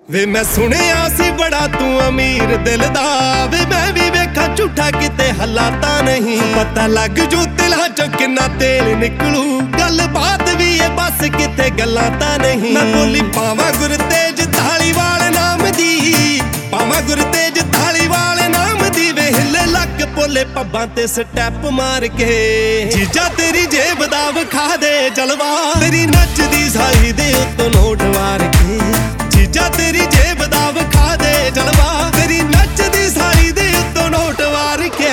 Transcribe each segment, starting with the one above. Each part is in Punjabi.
ਵੇ ਮੈਂ ਸੁਣਿਆ ਸੀ ਬੜਾ ਤੂੰ ਅਮੀਰ ਦਿਲ ਦਾ, ਵੇ ਮੈਂ ਵੀ ਵੇਖਾਂ ਝੂਠਾ ਕਿਤੇ ਹਲਾਤਾ ਨਹੀਂ। ਪਤਾ ਲੱਗ ਜੂ ਦਿਲਾਂ ਚੋਂ ਕਿੰਨਾ ਤੇਲ ਨਿਕਲੂ, ਗੱਲ ਬਾਤ ਵੀ ਏ ਬਸ ਕਿਤੇ ਗੱਲਾਂ ਤਾਂ ਨਹੀਂ। ਮੈਂ ਬੋਲੀ ਪਾਵਾਂ ਗੁਰਤੇਜ ਧਾਲੀਵਾਲ ਨਾਮ ਦੀ, ਪਾਵਾਂ ਗੁਰਤੇਜ ਧਾਲੀਵਾਲ ਨਾਮ ਦੀ। ਵੇ ਹਿੱਲੇ ਲੱਕ ਪੋਲੇ ਪੱਬਾਂ ਤੇ ਸਟੈਪ ਮਾਰ ਕੇ, ਜੀਜਾ ਤੇਰੀ ਜੇਬ ਦਾ ਵਿਖਾ ਦੇ ਜਲਵਾ, ਤੇਰੀ ਨੱਚਦੀ ਸਾਈ ਦੇ ਉੱਤੋਂ ਨੋਟ ਵਾਰ ਕੇ। ਜੀਜਾ ਤੇਰੀ ਜੇਬ ਦਾ ਵਿਖਾ ਦੇ ਜਲਵਾ, ਤੇਰੀ ਨੱਚਦੀ ਸਾਈ ਦੇ ਉੱਤੋਂ ਨੋਟ ਵਾਰ ਕੇ।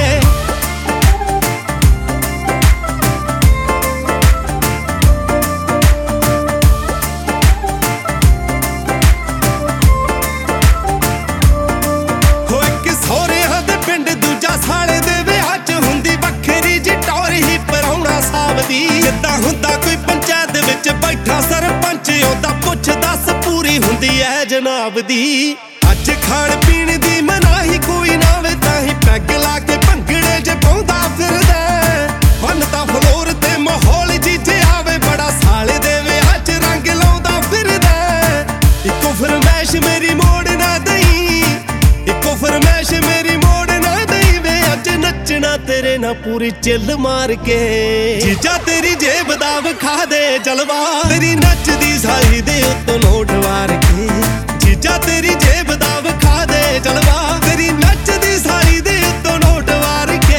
ਹੋ ਇੱਕ ਸਹੁਰਿਆਂ ਦੇ ਪਿੰਡ ਦੂਜਾ ਸਾਲੇ ਦੇ ਵਿਆਹ 'ਚ ਹੁੰਦੀ ਵੱਖਰੀ ਜੀ ਟੌਰ ਹੀ ਪਰਾਉਣਾ ਸਾਵਦੀ। ਜਿੱਦਾਂ ਹੁੰਦਾ ਕੋਈ ਪੰਚਾਇਤ ਵਿੱਚ ਬੈਠਾ ਸਰਪੰਚ, ਉਹਦਾ ਪੁੱਛ ਦੱਸ ਪੂਰੀ ਹੁੰਦੀ ਐ ਜਨਾਬ ਦੀ। ਅੱਜ ਖਾਣ ਪੀਣ ਦੀ ਮਨਾਹੀ ਕੋਈ ਨਾ ਵੇ, ਤਾਂ ਹੀ ਪੈਗ ਲਾ ਕੇ ਭੰਗੜੇ 'ਚ ਪਾਉਂਦਾ ਫਿਰਦਾ। ਫਨ ਤਾਂ ਫਲੋਰ ਤੇ ਮਾਹੌਲ ਜੀਜੇ ਆਵੇ, ਬੜਾ ਸਾਲੇ ਦੇ ਵਿਆਹ 'ਚ ਰੰਗ ਲਾਉਂਦਾ ਫਿਰਦਾ। ਇੱਕੋ ਫਰਮੈਸ਼ ਮੇਰੀ ਮੋੜ ਨਾ ਦਈ, ਇੱਕੋ ਫਰਮੈਸ਼ ਮੇਰੀ ਮੋੜ ਨਾ ਦਈ। ਵੇ ਅੱਜ ਨੱਚਣਾ ਤੇਰੇ ਨਾਲ ਪੂਰੀ ਚਿੱਲ ਮਾਰ ਕੇ, ਜੀਜਾ ਤੇਰੀ ਜੇਬ ਦਾ ਵਿਖਾ ਦੇ ਜਲਵਾ, ਤੇਰੀ ਨੱਚਦੀ ਸਾਈ ਦੇ ਉੱਤੋਂ ਨੋਟ ਵਾਰ ਕੇ। ਜੀਜਾ ਤੇਰੀ ਜੇਬ ਦਾ ਵਿਖਾ ਦੇ ਜਲਵਾ, ਤੇਰੀ ਨੱਚਦੀ ਸਾਈ ਦੇ ਉੱਤੋਂ ਨੋਟ ਵਾਰ ਕੇ।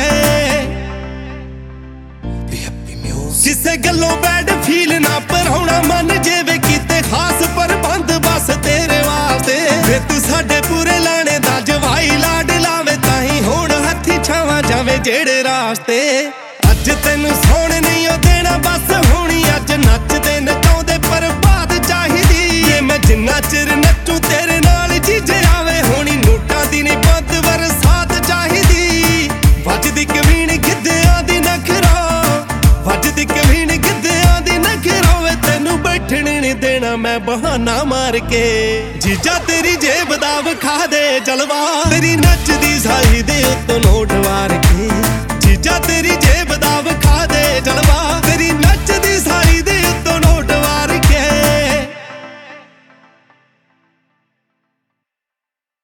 ਕਿਸੇ ਗੱਲੋਂ ਬੈਡ ਫੀਲ ਨਾ ਪਰਾਉਣਾ ਮਨ ਜੇਵੇ ਕੀਤੇ ਖਾਸ ਪ੍ਰਬੰਧ ਬਸ ਤੇਰੇ ਵਾਸਤੇ। ਵੇ ਤੂੰ ਸਾਡੇ ਪੂਰੇ ਲਾਣੇ ਦਾ ਜਵਾਈ ਲਾਡ ਲਾਵੇ, ਤਾਂ ਹੀ ਹੁਣ ਹੱਥੀ ਛਾਵਾਂ ਜਾਵੇ ਜਿਹੜੇ ਰਾਸਤੇ। ਅੱਜ ਤੈਨੂੰ ਸੌਣ ਨਹੀਂ ਉਹ ਦੇਣਾ ਬਸ ਹੋਣੀ, ਅੱਜ ਨੱਚਦੇ ਨਚਾਉਂਦੇ ਪ੍ਰਭਾਤ ਚਾਹੀਦੀ। ਜੇ ਮੈਂ ਜਿੰਨਾ ਚਿਰ ਨੱਚੂ ਤੇਰੇ ਨਾਲ ਜੀਜੇ ਆਵੇ, ਹੋਣੀ ਨੋਟਾਂ ਦੀ ਨਹੀਂ ਬੰਦ ਬਰਸਾਤ ਚਾਹੀਦੀ। ਵੱਜਦੀ ਕਵੀਣ ਗਿੱਧਿਆਂ ਦੀ ਨਖਰਾ, ਵੱਜਦੀ ਕਵੀਣ ਗਿੱਧਿਆਂ ਦੀ ਨਖਰਾ। ਵੇ ਤੈਨੂੰ ਬੈਠਣ ਨਹੀਂ ਦੇਣਾ ਮੈਂ ਬਹਾਨਾ ਮਾਰ ਕੇ, ਜੀਜਾ ਤੇਰੀ ਜੇਬ ਦਾ ਵਿਖਾ ਦੇ ਜਲਵਾ, ਤੇਰੀ